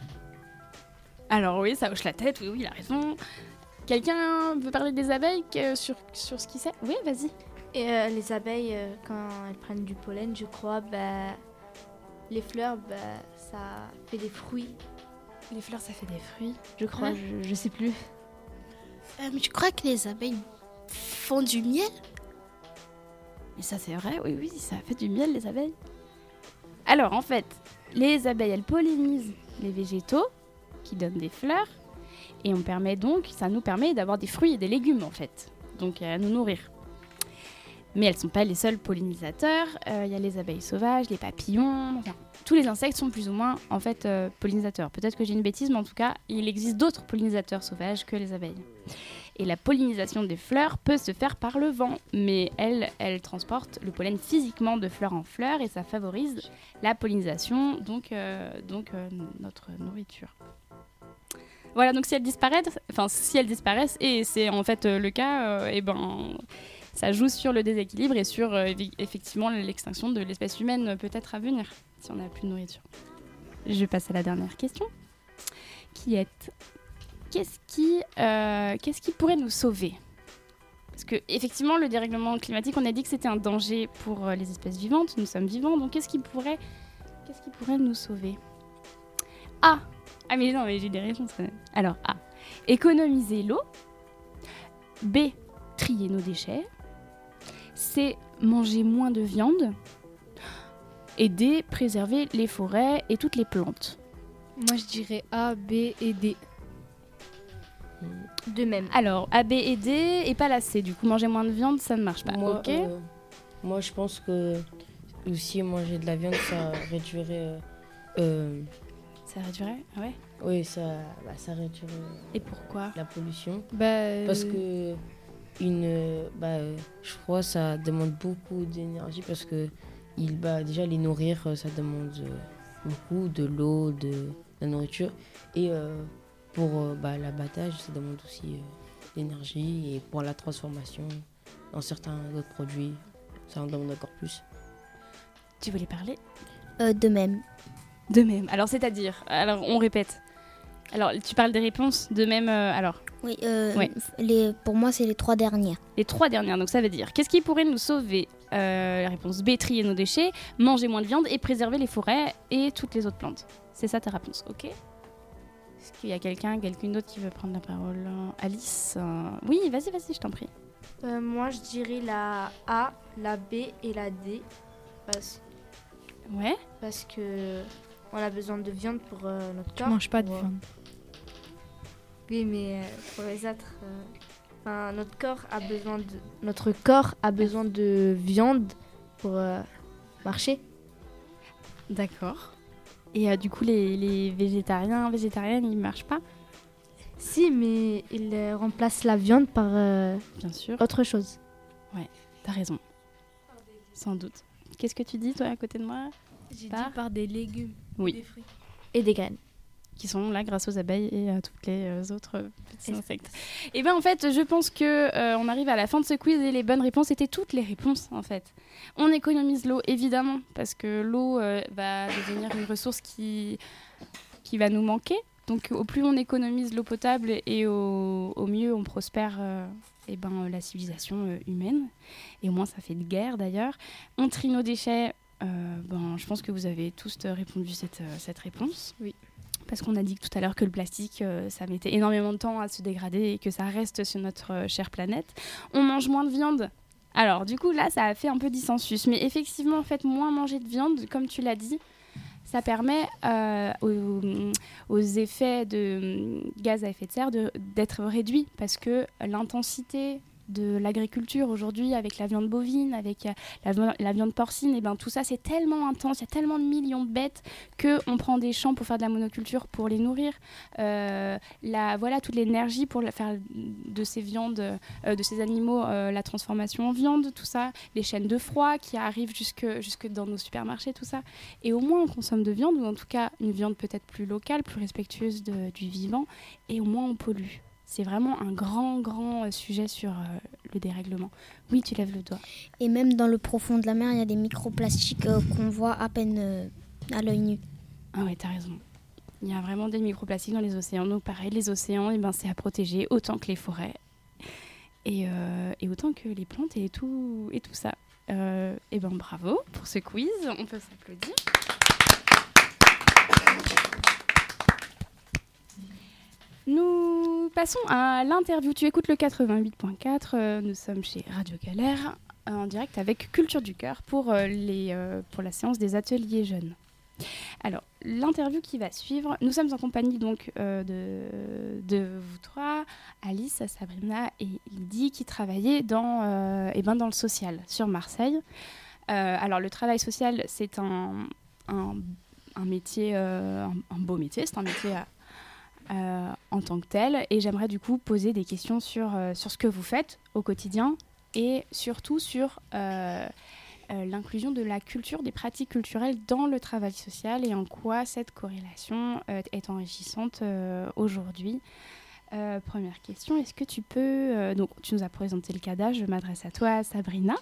Alors oui, ça hoche la tête, oui, oui, il a raison. Quelqu'un veut parler des abeilles que- sur, sur ce qu'il sait? Oui, vas-y. Et euh, les abeilles, euh, quand elles prennent du pollen, je crois, bah, les fleurs, bah, ça fait des fruits. Les fleurs, ça fait des fruits. Je crois, Ouais. je, je sais plus. Euh, mais je crois que les abeilles font du miel. Et ça, c'est vrai, oui, oui, ça fait du miel, les abeilles. Alors, en fait, les abeilles, elles pollinisent les végétaux qui donnent des fleurs. Et on permet donc, ça nous permet d'avoir des fruits et des légumes, en fait. Donc, à nous nourrir. Mais elles ne sont pas les seuls pollinisateurs. Il y a les abeilles sauvages, les papillons. Enfin, tous les insectes sont plus ou moins, en fait, euh, pollinisateurs. Peut-être que j'ai une bêtise, mais en tout cas, il existe d'autres pollinisateurs sauvages que les abeilles. Et la pollinisation des fleurs peut se faire par le vent, mais elle, elle transporte le pollen physiquement de fleur en fleur et ça favorise la pollinisation, donc, euh, donc euh, notre nourriture. Voilà, donc si elles disparaissent, enfin si elles disparaissent, et c'est en fait euh, le cas, euh, et ben ça joue sur le déséquilibre et sur euh, evi- effectivement l'extinction de l'espèce humaine euh, peut-être à venir, si on n'a plus de nourriture. Je passe à la dernière question, qui est qu'est-ce qui, euh, qu'est-ce qui pourrait nous sauver? Parce que effectivement, le dérèglement climatique, on a dit que c'était un danger pour euh, les espèces vivantes. Nous sommes vivants, donc qu'est-ce qui pourrait, qu'est-ce qui pourrait nous sauver? A. Ah mais non, mais j'ai des réponses quand même. Alors A. Économiser l'eau. B. Trier nos déchets. C. Manger moins de viande. Et D. Préserver les forêts et toutes les plantes. Moi, je dirais A, B et D. De même. Alors, A, B et D et pas la C. Du coup, manger moins de viande, ça ne marche pas. Moi, Ok. euh, moi, je pense que aussi manger de la viande, ça réduirait. euh, euh, Ça réduirait, ah ouais. Oui, ça, bah, ça réduirait. Et pourquoi la pollution. Bah, euh, Parce que une, euh, bah, euh, je crois, ça demande beaucoup d'énergie parce que il, bah, déjà les nourrir, euh, ça demande euh, beaucoup de l'eau, de, de la nourriture, et euh, pour euh, bah, l'abattage, ça demande aussi euh, l'énergie, et pour la transformation dans certains autres produits, ça en demande encore plus. Tu voulais parler? Euh, de même. De même. Alors, c'est-à-dire, alors on répète. Alors, tu parles des réponses de même. Euh, alors. Oui. Euh, ouais. les, pour moi, c'est les trois dernières. Les trois dernières. Donc, ça veut dire qu'est-ce qui pourrait nous sauver? euh, La réponse B, trier nos déchets, manger moins de viande et préserver les forêts et toutes les autres plantes. C'est ça ta réponse, ok? Est-ce qu'il y a quelqu'un, quelqu'une d'autre qui veut prendre la parole? Alice euh... Oui, vas-y, vas-y, je t'en prie. Euh, moi, je dirais la A, la B et la D. Parce... Ouais. Parce que on a besoin de viande pour euh, notre corps. Tu manges pas de pour, euh, viande. Oui, mais euh, pour les autres, euh, enfin, notre corps a besoin de notre corps a besoin de viande pour euh, marcher. D'accord. Et euh, du coup, les, les végétariens, végétariennes, ils marchent pas? Si, mais ils euh, remplacent la viande par euh, bien sûr autre chose. Ouais, t'as raison. Sans doute. Qu'est-ce que tu dis, toi, à côté de moi? J'ai par... dit par des légumes, oui. des fruits. Et des graines. Qui sont là grâce aux abeilles et à toutes les euh, autres euh, petits et insectes. Et bien, en fait, je pense qu'on euh, arrive à la fin de ce quiz et les bonnes réponses étaient toutes les réponses, en fait. On économise l'eau, évidemment, parce que l'eau euh, va devenir une ressource qui, qui va nous manquer. Donc, au plus on économise l'eau potable et au, au mieux on prospère euh, eh ben, la civilisation euh, humaine. Et au moins, ça fait de guerre, d'ailleurs. On trie nos déchets. Euh, ben, je pense que vous avez tous répondu cette, cette réponse. Oui. Parce qu'on a dit tout à l'heure que le plastique, euh, ça mettait énormément de temps à se dégrader et que ça reste sur notre euh, chère planète. On mange moins de viande. Alors, du coup, là, ça a fait un peu dissensus. Mais effectivement, en fait, moins manger de viande, comme tu l'as dit, ça permet euh, aux, aux effets de gaz à effet de serre de, d'être réduits. Parce que l'intensité de l'agriculture aujourd'hui, avec la viande bovine, avec la, la viande porcine, et ben tout ça c'est tellement intense, il y a tellement de millions de bêtes qu'on prend des champs pour faire de la monoculture pour les nourrir. Euh, la, voilà, toute l'énergie pour la, faire de ces viandes, euh, de ces animaux, euh, la transformation en viande, tout ça, les chaînes de froid qui arrivent jusque, jusque dans nos supermarchés, tout ça. Et au moins on consomme de viande, ou en tout cas une viande peut-être plus locale, plus respectueuse de, du vivant, et au moins on pollue. C'est vraiment un grand, grand sujet sur euh, le dérèglement. Oui, tu lèves le doigt. Et même dans le profond de la mer, il y a des microplastiques euh, qu'on voit à peine euh, à l'œil nu. Ah ouais, t'as raison. Il y a vraiment des microplastiques dans les océans. Donc pareil, les océans, eh ben, c'est à protéger autant que les forêts. Et, euh, et autant que les plantes et tout, et tout ça. Euh, et ben bravo pour ce quiz. On peut s'applaudir. Nous passons à l'interview. Tu écoutes le quatre-vingt-huit point quatre. Euh, nous sommes chez Radio Galère, euh, en direct avec Culture du Cœur pour, euh, les, euh, pour la séance des ateliers jeunes. Alors, l'interview qui va suivre, nous sommes en compagnie donc euh, de, de vous trois, Alice, Sabrina et Lydie, qui travaillaient dans, euh, eh ben dans le social sur Marseille. Euh, alors, le travail social, c'est un, un, un métier, euh, un, un beau métier, c'est un métier à Euh, en tant que tel, et j'aimerais du coup poser des questions sur, euh, sur ce que vous faites au quotidien et surtout sur euh, euh, l'inclusion de la culture, des pratiques culturelles dans le travail social et en quoi cette corrélation euh, est enrichissante euh, aujourd'hui. Euh, première question, est-ce que tu peux... Euh, donc tu nous as présenté le C A D A, je m'adresse à toi, Sabrina.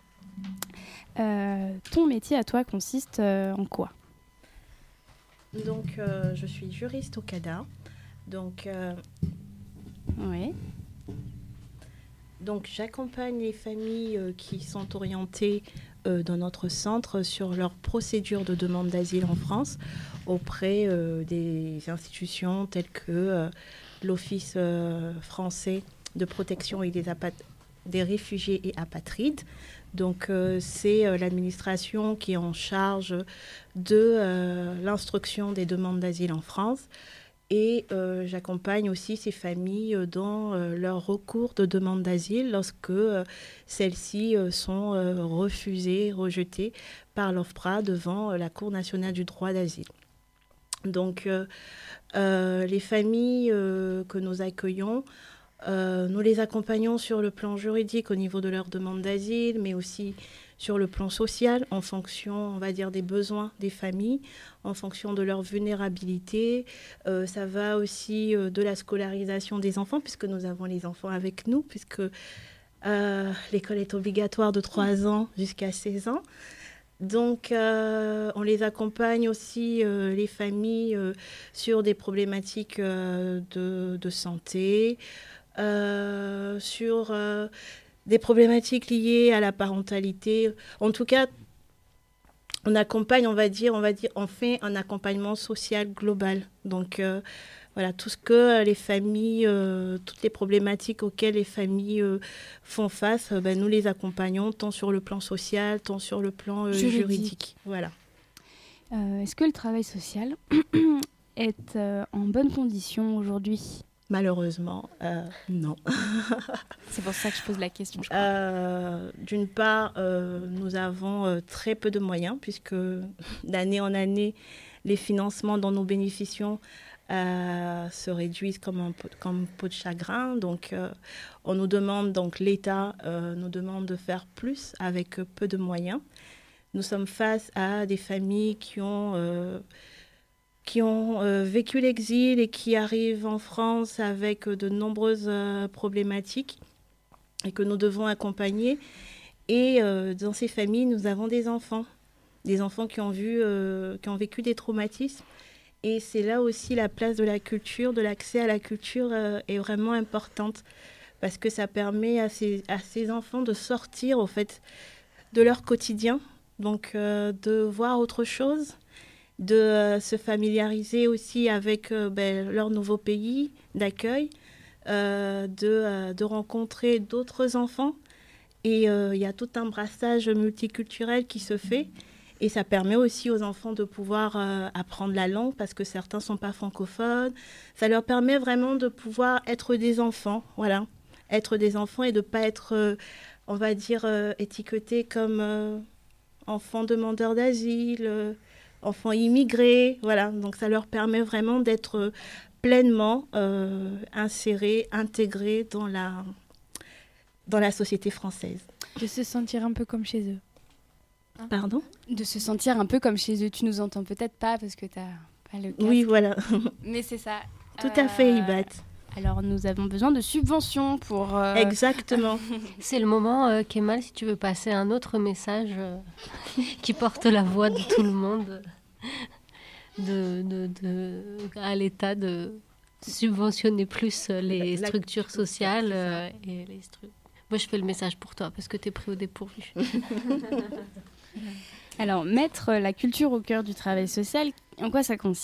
Euh, ton métier à toi consiste euh, en quoi? Donc, euh, je suis juriste au C A D A. Donc, euh, oui. Donc, j'accompagne les familles euh, qui sont orientées euh, dans notre centre sur leur procédure de demande d'asile en France auprès euh, des institutions telles que euh, l'Office euh, français de protection et des, apat- des réfugiés et apatrides. Donc, euh, c'est euh, l'administration qui est en charge de euh, l'instruction des demandes d'asile en France. Et euh, j'accompagne aussi ces familles dans euh, leur recours de demande d'asile lorsque euh, celles-ci euh, sont euh, refusées, rejetées par l'O F P R A devant euh, la Cour nationale du droit d'asile. Donc, euh, euh, les familles euh, que nous accueillons, euh, nous les accompagnons sur le plan juridique au niveau de leur demande d'asile, mais aussi sur le plan social, en fonction, on va dire, des besoins des familles, en fonction de leur vulnérabilité. Euh, ça va aussi euh, de la scolarisation des enfants, puisque nous avons les enfants avec nous, puisque euh, l'école est obligatoire de trois ans jusqu'à seize ans. Donc, euh, on les accompagne aussi, euh, les familles, euh, sur des problématiques euh, de, de santé, euh, sur... Euh, des problématiques liées à la parentalité. En tout cas, on accompagne, on va dire, on va dire, on fait un accompagnement social global. Donc, euh, voilà, tout ce que les familles, euh, toutes les problématiques auxquelles les familles euh, font face, euh, ben, nous les accompagnons tant sur le plan social, tant sur le plan euh, juridique. juridique. Voilà. Euh, est-ce que le travail social est euh, en bonne condition aujourd'hui ? Malheureusement, euh, non. C'est pour ça que je pose la question, je crois. Euh, d'une part, euh, nous avons euh, très peu de moyens, puisque d'année en année, les financements dont nous bénéficions euh, se réduisent comme un pot, comme peau de chagrin. Donc, euh, on nous demande, donc l'État euh, nous demande de faire plus avec peu de moyens. Nous sommes face à des familles qui ont... Euh, qui ont euh, vécu l'exil et qui arrivent en France avec euh, de nombreuses euh, problématiques et que nous devons accompagner. Et euh, dans ces familles, nous avons des enfants, des enfants qui ont, vu, euh, qui ont vécu des traumatismes. Et c'est là aussi la place de la culture, de l'accès à la culture euh, est vraiment importante parce que ça permet à ces, à ces enfants de sortir au fait, de leur quotidien, donc euh, de voir autre chose, de euh, se familiariser aussi avec euh, ben, leur nouveau pays d'accueil, euh, de, euh, de rencontrer d'autres enfants. Et il euh, y a tout un brassage multiculturel qui se fait. Et ça permet aussi aux enfants de pouvoir euh, apprendre la langue parce que certains ne sont pas francophones. Ça leur permet vraiment de pouvoir être des enfants, voilà. Être des enfants et de ne pas être, euh, on va dire, euh, étiquetés comme euh, enfants demandeurs d'asile, euh, enfants immigrés, voilà. Donc ça leur permet vraiment d'être pleinement euh, insérés, intégrés dans la, dans la société française. De se sentir un peu comme chez eux. Pardon ? De se sentir un peu comme chez eux. Tu nous entends peut-être pas parce que tu n'as pas le casque. Oui, voilà. Mais c'est ça. Tout euh... à fait, Ibat. Alors, nous avons besoin de subventions pour... Euh... Exactement. C'est le moment, euh, Kemal, si tu veux passer un autre message euh, qui porte la voix de tout le monde, de, de, de, à l'État de subventionner plus les la, structures la... sociales. Euh, et les stru... Moi, je fais le message pour toi, parce que tu es pris au dépourvu. Alors, mettre la culture au cœur du travail social, en quoi ça consiste ?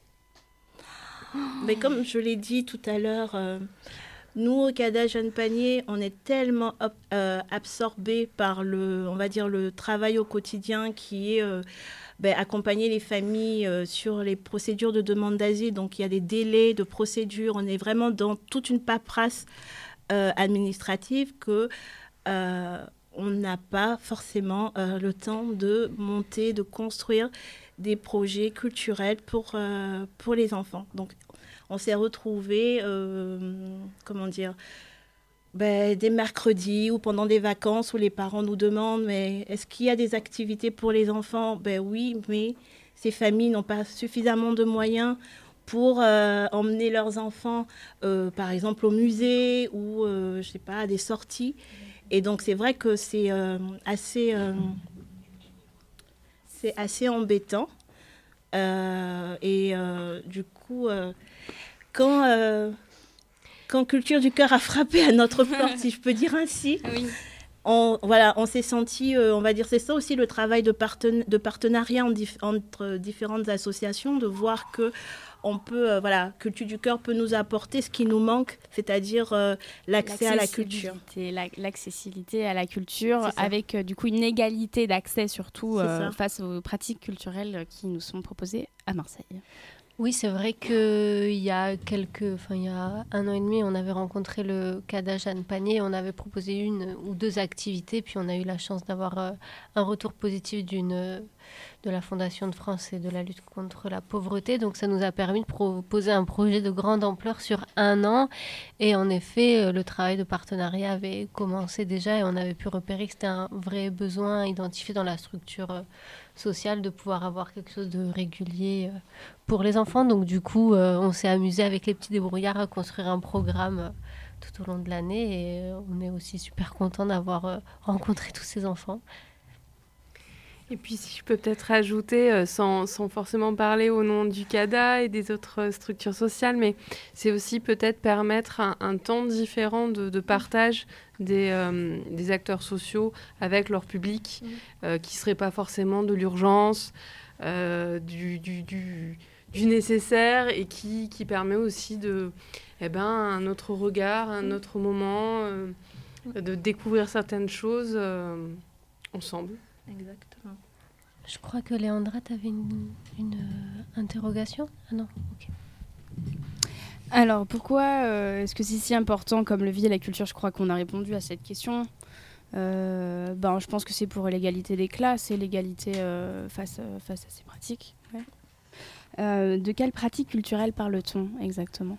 Mais comme je l'ai dit tout à l'heure, euh, nous, au C A D A Jeune Panier, on est tellement euh, absorbés par le, on va dire, le travail au quotidien qui est euh, ben, accompagner les familles euh, sur les procédures de demande d'asile. Donc, il y a des délais de procédure. On est vraiment dans toute une paperasse euh, administrative que euh, on n'a pas forcément euh, le temps de monter, de construire des projets culturels pour, euh, pour les enfants. Donc, on s'est retrouvés, euh, comment dire, ben, des mercredis ou pendant des vacances où les parents nous demandent « mais est-ce qu'il y a des activités pour les enfants ?» Ben oui, mais ces familles n'ont pas suffisamment de moyens pour euh, emmener leurs enfants, euh, par exemple, au musée ou, euh, je sais pas, à des sorties. Et donc, c'est vrai que c'est euh, assez... Euh, c'est assez embêtant. Euh, et euh, du coup, euh, quand, euh, quand Culture du Cœur a frappé à notre porte, si je peux dire ainsi, oui. on, voilà, on s'est senti, euh, on va dire, c'est ça aussi le travail de, parten- de partenariat en dif- entre différentes associations, de voir que on peut, euh, voilà, Culture du Cœur peut nous apporter ce qui nous manque, c'est-à-dire euh, l'accès à la culture. La, l'accessibilité à la culture avec euh, du coup une égalité d'accès surtout euh, face aux pratiques culturelles qui nous sont proposées à Marseille. Oui, c'est vrai qu'il y a quelques, enfin il y a un an et demi, on avait rencontré le C A D A Jeanne Panier, on avait proposé une ou deux activités, puis on a eu la chance d'avoir euh, un retour positif d'une de la Fondation de France et de la lutte contre la pauvreté. Donc ça nous a permis de proposer un projet de grande ampleur sur un an. Et en effet, le travail de partenariat avait commencé déjà et on avait pu repérer que c'était un vrai besoin identifié dans la structure sociale de pouvoir avoir quelque chose de régulier pour les enfants. Donc du coup, on s'est amusé avec les petits débrouillards à construire un programme tout au long de l'année et on est aussi super content d'avoir rencontré tous ces enfants. Et puis si je peux peut-être ajouter, euh, sans, sans forcément parler au nom du C A D A et des autres euh, structures sociales, mais c'est aussi peut-être permettre un, un temps différent de, de partage des, euh, des acteurs sociaux avec leur public, mmh. euh, qui ne serait pas forcément de l'urgence, euh, du, du, du, du nécessaire, et qui, qui permet aussi de, eh ben, un autre regard, un autre moment, euh, de découvrir certaines choses euh, ensemble. Exactement. Je crois que Léandra, tu avais une, une euh, interrogation. Ah non, ok. Alors, pourquoi euh, est-ce que c'est si important comme le vie et la culture? Je crois qu'on a répondu à cette question. Euh, ben, je pense que c'est pour l'égalité des classes et l'égalité euh, face, euh, face à ces pratiques. Ouais. Euh, de quelles pratiques culturelles parle-t-on exactement?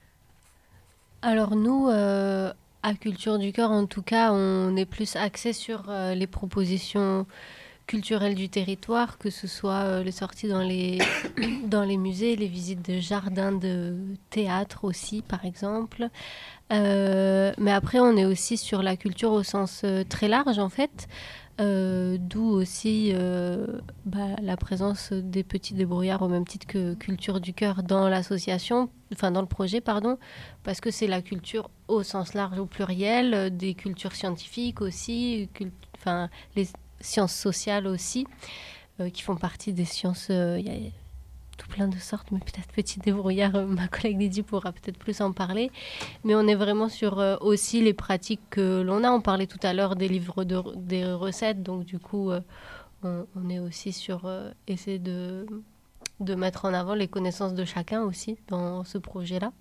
Alors nous, euh, à Culture du Cœur, en tout cas, on est plus axé sur euh, les propositions culturelles du territoire, que ce soit euh, les sorties dans les, dans les musées, les visites de jardins de théâtre aussi, par exemple. Euh, mais après, on est aussi sur la culture au sens euh, très large, en fait, euh, d'où aussi euh, bah, la présence des petits débrouillards au même titre que Culture du Cœur dans l'association, enfin dans le projet, pardon, parce que c'est la culture au sens large, au pluriel, euh, des cultures scientifiques aussi, cult- enfin les sciences sociales aussi, euh, qui font partie des sciences. Il euh, y a tout plein de sortes, mais peut-être petit débrouillard, euh, ma collègue Lydie pourra peut-être plus en parler. Mais on est vraiment sur euh, aussi les pratiques que l'on a. On parlait tout à l'heure des livres, de, des recettes, donc du coup, euh, on, on est aussi sur euh, essayer de, de mettre en avant les connaissances de chacun aussi dans ce projet-là.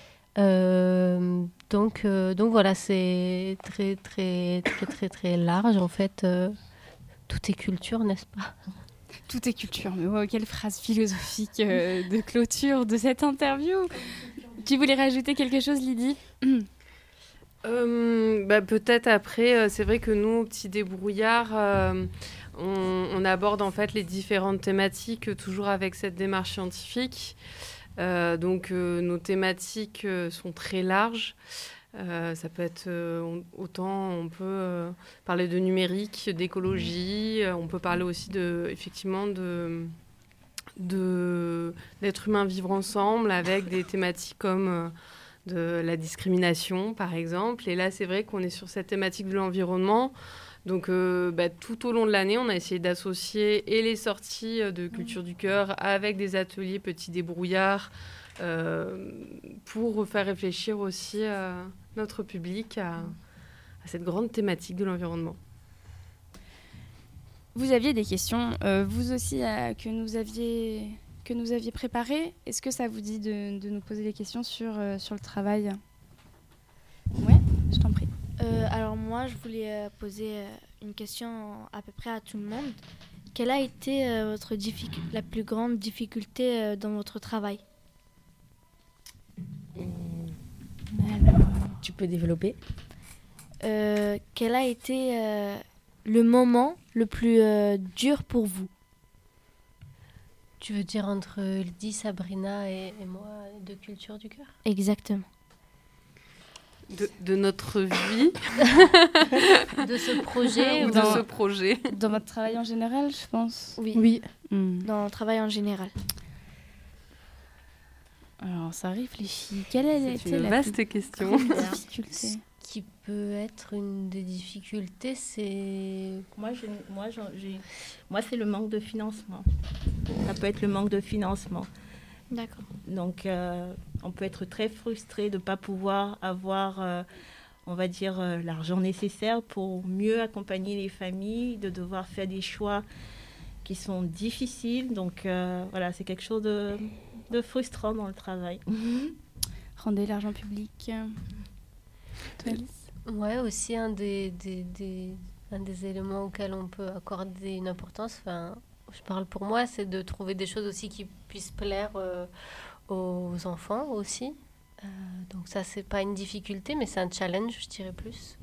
Euh, donc, euh, donc voilà, c'est très, très, très, très, très large en fait. Euh, tout est culture, n'est-ce pas? Tout est culture, mais wow, quelle phrase philosophique euh, de clôture de cette interview. Tu voulais rajouter quelque chose, Lydie? euh, bah, Peut-être après, euh, c'est vrai que nous, petits débrouillards, euh, on, on aborde en fait les différentes thématiques, euh, toujours avec cette démarche scientifique. Euh, donc euh, nos thématiques euh, sont très larges. Euh, ça peut être euh, autant, on peut euh, parler de numérique, d'écologie, euh, on peut parler aussi de, effectivement de, de, d'être humain vivre ensemble avec des thématiques comme euh, de la discrimination par exemple. Et là c'est vrai qu'on est sur cette thématique de l'environnement. Donc euh, bah, tout au long de l'année, on a essayé d'associer et les sorties de Culture du Cœur avec des ateliers petits débrouillards euh, pour faire réfléchir aussi euh, notre public à, à cette grande thématique de l'environnement. Vous aviez des questions, euh, vous aussi, euh, que, nous aviez, que nous aviez préparées. Est-ce que ça vous dit de, de nous poser des questions sur, euh, sur le travail? Ouais, je t'en prie. Euh, alors moi, je voulais euh, poser euh, une question à peu près à tout le monde. Quelle a été euh, votre difficu- la plus grande difficulté euh, dans votre travail? Alors, tu peux développer. euh, Quel a été euh, le moment le plus euh, dur pour vous? Tu veux dire entre Lydie, Sabrina et, et moi de Culture du Cœur? Exactement. De, de notre vie. De ce projet ou dans, de ce projet. Dans votre travail en général, je pense. Oui. Oui. Mmh. Dans le travail en général. Alors, ça réfléchit. Quelle a C'est été une la vaste plus question. grande difficulté? Ce qui peut être une des difficultés, c'est... Moi, j'ai, moi, j'ai, moi, c'est le manque de financement. Ça peut être le manque de financement. D'accord. Donc, euh, on peut être très frustré de ne pas pouvoir avoir, euh, on va dire, euh, l'argent nécessaire pour mieux accompagner les familles, de devoir faire des choix qui sont difficiles. Donc, euh, voilà, c'est quelque chose de, de frustrant dans le travail. Rendez l'argent public. Toi, Alice? Ouais, aussi un des, des, des, un des éléments auxquels on peut accorder une importance, enfin, je parle pour moi, c'est de trouver des choses aussi qui puissent plaire euh, aux enfants aussi. Euh, donc ça, c'est pas une difficulté, mais c'est un challenge, je dirais plus.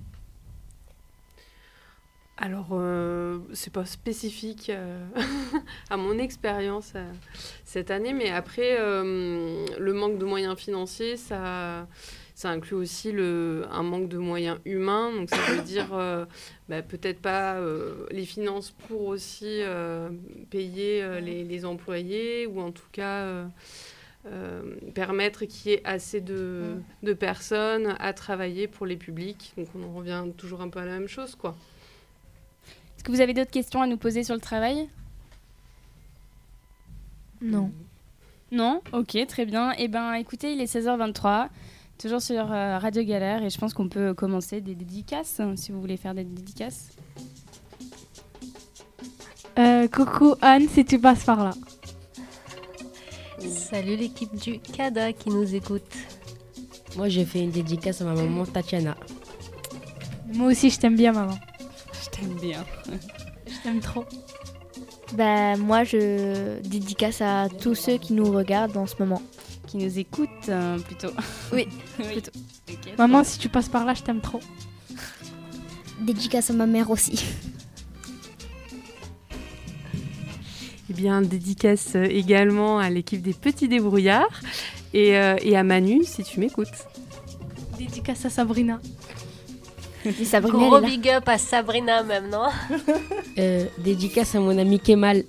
Alors, euh, c'est pas spécifique euh, à mon expérience euh, cette année, mais après, euh, le manque de moyens financiers, ça, ça inclut aussi le, un manque de moyens humains. Donc, ça veut dire euh, bah, peut-être pas euh, les finances pour aussi euh, payer euh, les, les employés, ou en tout cas euh, euh, permettre qu'il y ait assez de, de personnes à travailler pour les publics. Donc, on en revient toujours un peu à la même chose, quoi. Est-ce que vous avez d'autres questions à nous poser sur le travail ? Non. Non ? Ok, très bien. Eh bien, écoutez, il est seize heures vingt-trois, toujours sur euh, Radio Galère, et je pense qu'on peut commencer des dédicaces, hein, si vous voulez faire des dédicaces. Euh, coucou Anne, si tu passes par là. Salut l'équipe du CADA qui nous écoute. Moi, j'ai fait une dédicace à ma maman Tatiana. Moi aussi, je t'aime bien, maman. Je t'aime bien. Je t'aime trop. Bah, moi, je dédicace à tous ceux qui nous regardent en ce moment. Qui nous écoutent, euh, plutôt. Oui, oui. plutôt. Okay, maman, si tu passes par là, je t'aime trop. Dédicace à ma mère aussi. Eh bien, dédicace également à l'équipe des Petits Débrouillards et, euh, et à Manu, si tu m'écoutes. Dédicace à Sabrina. Et Sabrina, gros big up à Sabrina même, non? euh, Dédicace à mon ami Kemal.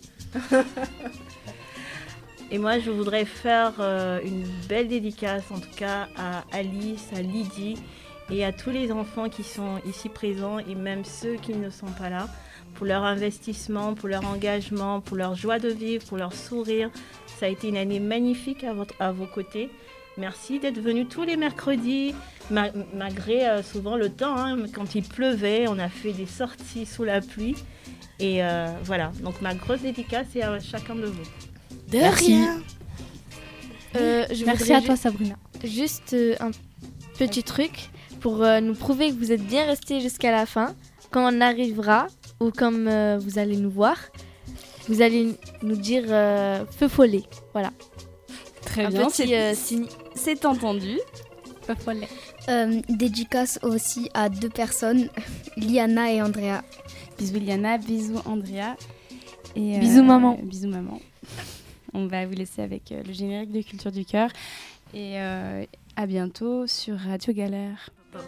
Et moi, je voudrais faire euh, une belle dédicace, en tout cas, à Alice, à Lydie et à tous les enfants qui sont ici présents et même ceux qui ne sont pas là, pour leur investissement, pour leur engagement, pour leur joie de vivre, pour leur sourire. Ça a été une année magnifique à, votre, à vos côtés. Merci d'être venus tous les mercredis, ma- malgré euh, souvent le temps. Hein, quand il pleuvait, on a fait des sorties sous la pluie. Et euh, voilà, donc ma grosse dédicace est à chacun de vous. De Merci. rien. Euh, je Merci à ju- toi, Sabrina. Juste euh, un petit truc pour euh, nous prouver que vous êtes bien restés jusqu'à la fin. Quand on arrivera, ou comme euh, vous allez nous voir, vous allez nous dire euh, feu follet. Voilà. Très un bien, petit, c'est, euh, signe. c'est entendu. Feu follet. Euh, dédicace aussi à deux personnes, Liana et Andrea. Bisous Liana, bisous Andrea. Et, bisous maman. Bisous maman. On va vous laisser avec euh, le générique de Culture du Cœur. Et euh, à bientôt sur Radio Galère.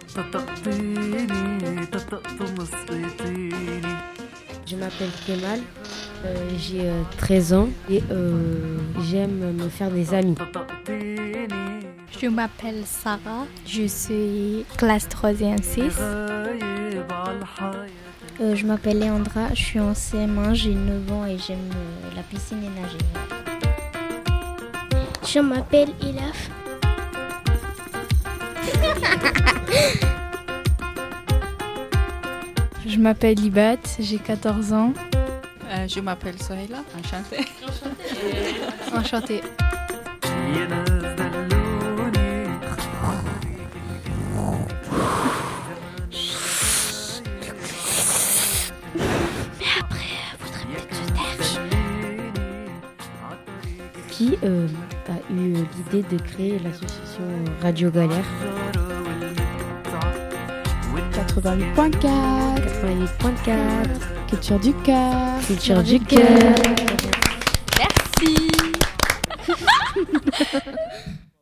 Je m'appelle Kemal, euh, j'ai euh, treize ans et euh, j'aime me faire des amis. Je m'appelle Sarah, je suis classe troisième six. Euh, je m'appelle Léandra, je suis en C M un, j'ai neuf ans et j'aime euh, la piscine et nager. Je m'appelle Ilaf. Je m'appelle Libat, j'ai quatorze ans. Euh, je m'appelle Sohaila, enchantée. Enchantée. Mais après, faudrait peut-être que je cherche. Qui euh, a eu l'idée de créer l'association Radio Galère? quatre-vingt-huit point quatre quatre-vingt-huit point quatre Culture du Cœur. Culture du Cœur. Merci.